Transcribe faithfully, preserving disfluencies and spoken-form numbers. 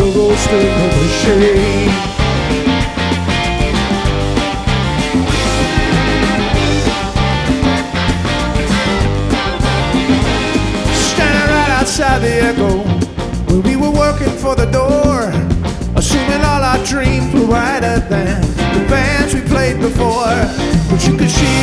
the roasting of the shade. Standing right outside the Echo, when we were working for the door, assuming all our dreams were wider than the bands we played before. But you could see